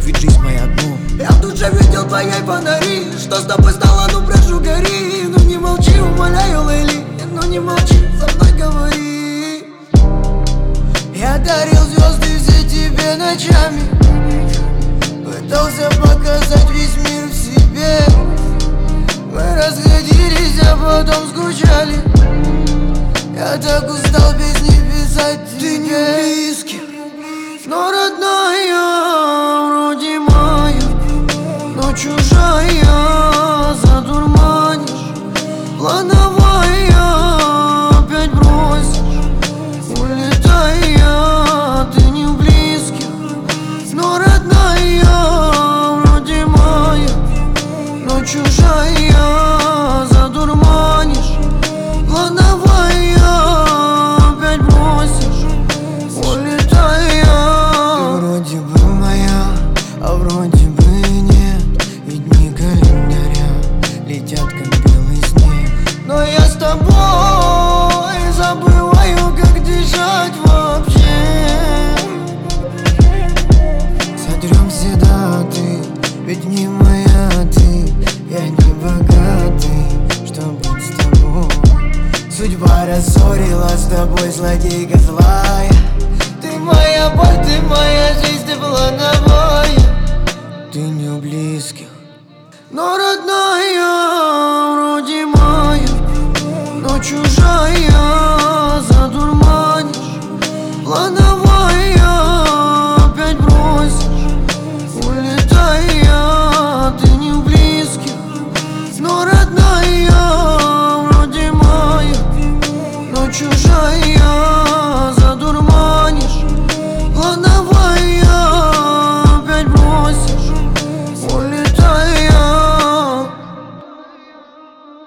ведь жизнь моя дно. Я в душе видел твоей фонари. Что с тобой стало, ну прошу гори. Ну не молчи, умоляю, Лейли. Ну не молчи, со мной говори. Я дарил звезды все тебе ночами, пытался показать весь мир в себе. Мы расходились, а потом скучали. Я так устал без них писать тебе. Ты не близкий, но родная, вроде моя, но чужая. Задурманишь, плановая, опять бросишь, улетая. Ты не в близких, но родная, вроде моя, но чужая. Задурманишь, плановая, опять бросишь, улетая. Ты вроде бы моя, а вроде бы нет. И дни календаря летят как белый снег. Но я с тобой забываю, как дышать вообще. Сотрем все даты, ведь не моя ты. Я не богатый, чтоб быть с тобой. Судьба рассорила с тобой, злодейка злая. Ты моя боль, ты моя